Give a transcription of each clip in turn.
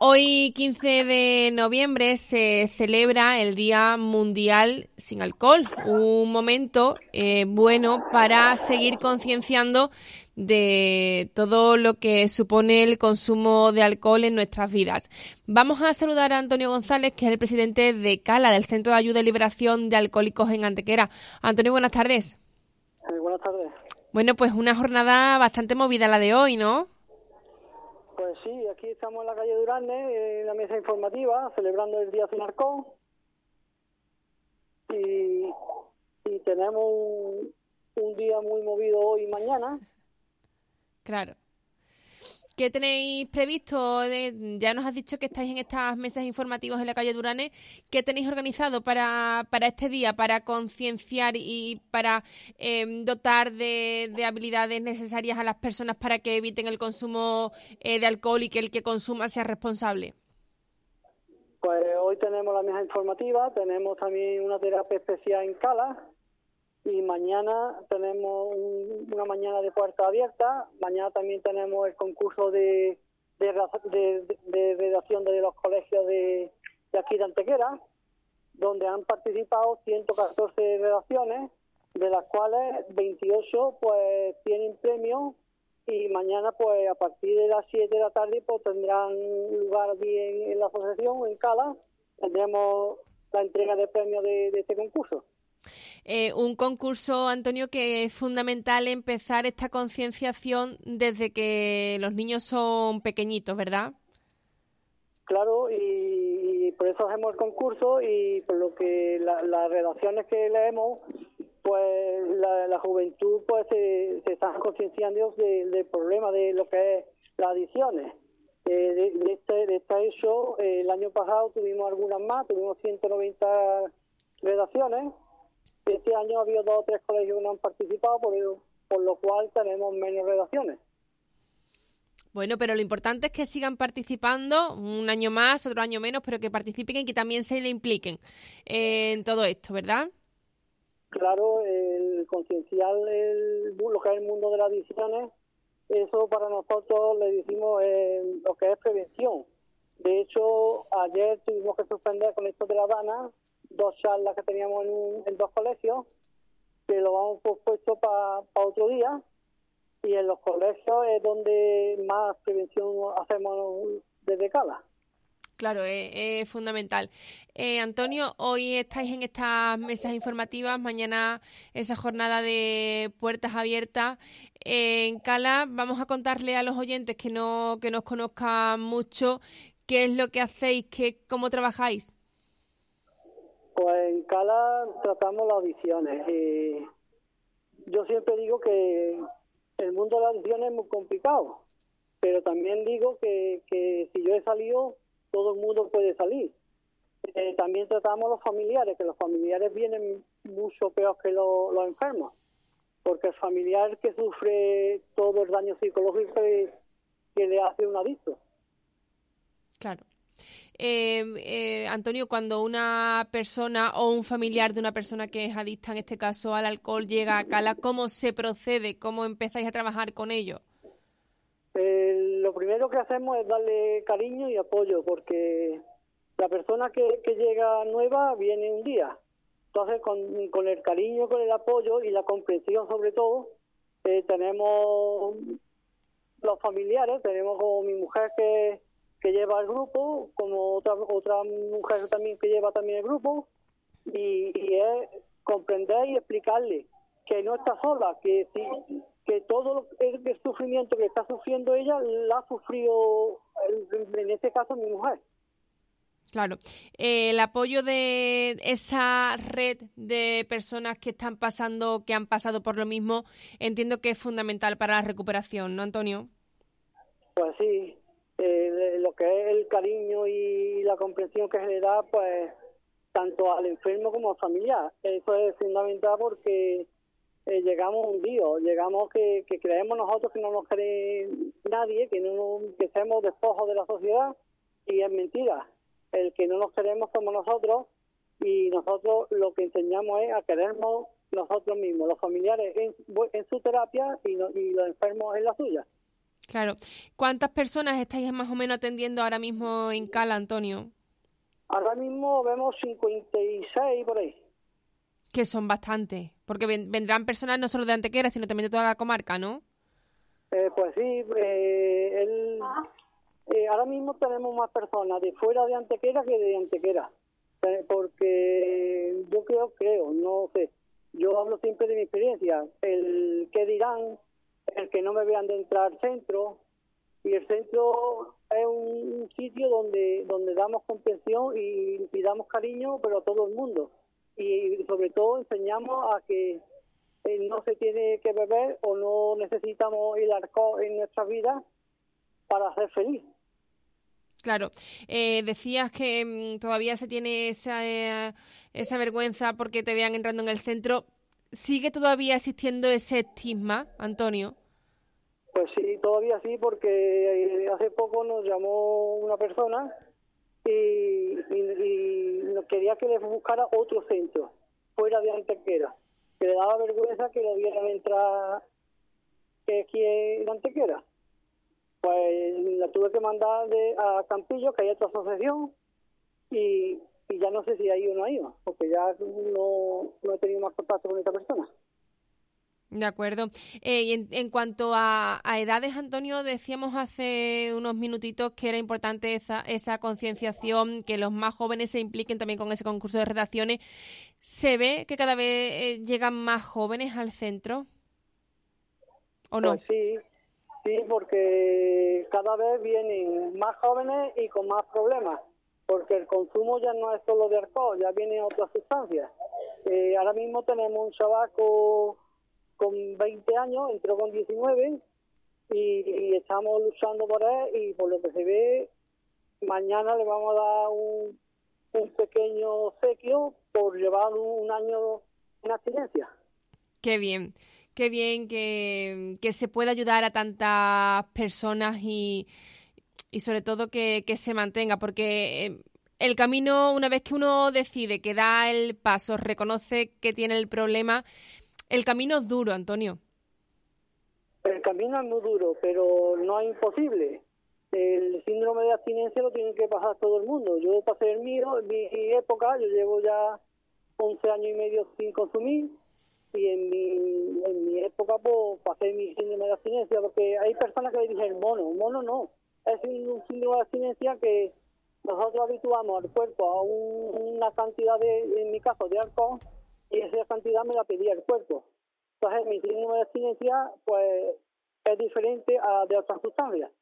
Hoy, 15 de noviembre, se celebra el Día Mundial sin Alcohol, un momento bueno para seguir concienciando de todo lo que supone el consumo de alcohol en nuestras vidas. Vamos a saludar a Antonio González, que es el presidente de CALA, del Centro de Ayuda y Liberación de Alcohólicos en Antequera. Antonio, buenas tardes. Buenas tardes. Bueno, pues una jornada bastante movida la de hoy, ¿no? Pues sí, aquí estamos en la calle Durande, en la mesa informativa, celebrando el Día Sin Alcohol. Y tenemos un día muy movido hoy y mañana. Claro. ¿Qué tenéis previsto? Ya nos has dicho que estáis en estas mesas informativas en la calle Durane. ¿Qué tenéis organizado para este día, para concienciar y para dotar de habilidades necesarias a las personas para que eviten el consumo de alcohol y que el que consuma sea responsable? Pues hoy tenemos la mesa informativa, tenemos también una terapia especial en CALA. Y mañana tenemos una mañana de puerta abierta. Mañana también tenemos el concurso de redacción de los colegios de aquí de Antequera, donde han participado 114 redacciones, de las cuales 28 pues tienen premio, y mañana pues a partir de las 7 de la tarde pues tendrán lugar allí en la asociación, en Cala, tendremos la entrega de premios de este concurso. Un concurso, Antonio, que es fundamental empezar esta concienciación desde que los niños son pequeñitos, ¿verdad? Claro, y por eso hacemos el concurso, y por lo que las redacciones que leemos, pues la juventud pues se están concienciando del problema de lo que es las adicciones. De este hecho, el año pasado tuvimos algunas más, tuvimos 190 redacciones. Este año ha habido 2 o 3 colegios que no han participado, por lo cual tenemos menos redacciones. Bueno, pero lo importante es que sigan participando, un año más, otro año menos, pero que participen y que también se le impliquen en todo esto, ¿verdad? Claro, el concienciar lo que es el mundo de las adicciones, eso para nosotros le decimos lo que es prevención. De hecho, ayer tuvimos que suspender con esto de La Habana 2 charlas que teníamos en 2 colegios, que lo vamos pospuesto para otro día, y en los colegios es donde más prevención hacemos desde Cala. Claro, es fundamental. Antonio, hoy estáis en estas mesas informativas, mañana esa jornada de puertas abiertas en Cala. Vamos a contarle a los oyentes que nos conozcan mucho qué es lo que hacéis, cómo trabajáis. Pues en Cala tratamos las adicciones. Yo siempre digo que el mundo de las adicciones es muy complicado, pero también digo que si yo he salido, todo el mundo puede salir. También tratamos los familiares, que los familiares vienen mucho peor que los enfermos, porque el familiar que sufre todo el daño psicológico que le hace un adicto. Claro. Antonio, cuando una persona o un familiar de una persona que es adicta, en este caso al alcohol, llega a Cala, ¿cómo se procede? ¿Cómo empezáis a trabajar con ellos? Lo primero que hacemos es darle cariño y apoyo, porque la persona que llega nueva viene un día. Entonces, con el cariño, con el apoyo y la comprensión sobre todo, tenemos los familiares, tenemos como mi mujer que lleva el grupo, como otra mujer también que lleva también el grupo, y es comprender y explicarle que no está sola, que todo el sufrimiento que está sufriendo ella la ha sufrido, en este caso, mi mujer. Claro. El apoyo de esa red de personas que han pasado por lo mismo, entiendo que es fundamental para la recuperación, ¿no, Antonio? Pues sí, lo que es el cariño y la comprensión que se le da, pues, tanto al enfermo como al familiar. Eso es fundamental, porque llegamos hundidos, llegamos que creemos nosotros que no nos cree nadie, que somos despojos de la sociedad, y es mentira. El que no nos queremos somos nosotros, y nosotros lo que enseñamos es a querernos nosotros mismos, los familiares en su terapia y los enfermos en la suya. Claro. ¿Cuántas personas estáis más o menos atendiendo ahora mismo en Cala, Antonio? Ahora mismo vemos 56 por ahí. Que son bastantes, porque vendrán personas no solo de Antequera, sino también de toda la comarca, ¿no? Pues sí, ahora mismo tenemos más personas de fuera de Antequera que de Antequera, porque yo creo, no sé, yo hablo siempre de mi experiencia, el que dirán, el que no me vean de entrar al centro, y el centro es un sitio donde damos comprensión y damos cariño, pero a todo el mundo, y sobre todo enseñamos a que no se tiene que beber o no necesitamos el alcohol en nuestras vidas para ser feliz. Claro. Decías que todavía se tiene esa vergüenza porque te vean entrando en el centro. ¿Sigue todavía existiendo ese estigma, Antonio? Pues sí, todavía sí, porque hace poco nos llamó una persona y nos quería que le buscara otro centro, fuera de Antequera. Que le daba vergüenza que lo vieran entrar aquí en Antequera. Pues la tuve que mandar a Campillo, que hay otra asociación, y ya no sé si ha ido o no ha ido, porque ya no he tenido más contacto con esta persona. De acuerdo. Y en cuanto a edades, Antonio, decíamos hace unos minutitos que era importante esa concienciación, que los más jóvenes se impliquen también con ese concurso de redacciones. ¿Se ve que cada vez llegan más jóvenes al centro? ¿O no? Pues sí, porque cada vez vienen más jóvenes y con más problemas, porque el consumo ya no es solo de alcohol, ya vienen otras sustancias. Ahora mismo tenemos un chavaco con 20 años, entró con 19 y estamos luchando por él, y por lo que se ve, mañana le vamos a dar un pequeño obsequio por llevar un año en abstinencia. Qué bien que se pueda ayudar a tantas personas y sobre todo que se mantenga, porque el camino, una vez que uno decide, que da el paso, reconoce que tiene el problema, el camino es duro, Antonio. El camino es muy duro, pero no es imposible. El síndrome de abstinencia lo tiene que pasar todo el mundo. Yo pasé el mío, en mi época, yo llevo ya 11 años y medio sin consumir, y en mi época pues pasé mi síndrome de abstinencia, porque hay personas que le dicen mono no. Es un síndrome de abstinencia que nosotros habituamos al cuerpo a una cantidad en mi caso, de alcohol, y esa cantidad me la pedía el cuerpo. Entonces mi síndrome de abstinencia pues es diferente a de otras sustancias.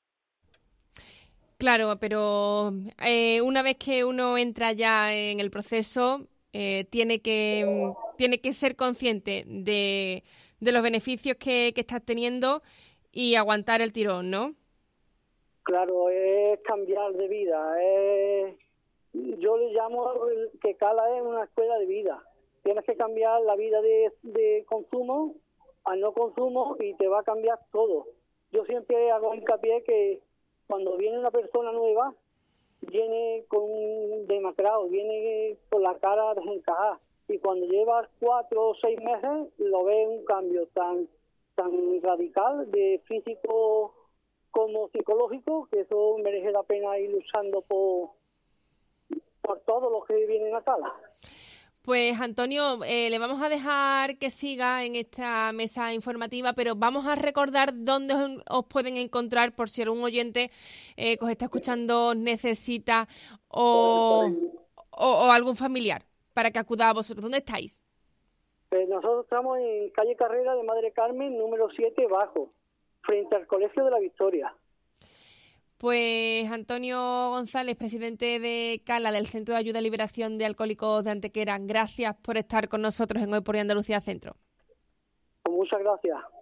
Claro, pero una vez que uno entra ya en el proceso, tiene que ser consciente de los beneficios que estás teniendo y aguantar el tirón, ¿no? Claro, es cambiar de vida. Yo le llamo que Cala es una escuela de vida. Tienes que cambiar la vida de consumo a no consumo y te va a cambiar todo. Yo siempre hago hincapié que cuando viene una persona nueva, viene con demacrado, viene con la cara desencajada, y cuando llevas 4 o 6 meses lo ves un cambio tan radical de físico como psicológico, que eso merece la pena ir luchando por todos los que vienen a Cala. Pues Antonio, le vamos a dejar que siga en esta mesa informativa, pero vamos a recordar dónde os pueden encontrar por si algún oyente que os está escuchando necesita o algún familiar para que acuda a vosotros. ¿Dónde estáis? Nosotros estamos en calle Carrera de Madre Carmen, número 7 bajo, frente al Colegio de la Victoria. Pues Antonio González, presidente de Cala, del Centro de Ayuda y Liberación de Alcohólicos de Antequera, gracias por estar con nosotros en Hoy por Hoy Andalucía Centro. Muchas gracias.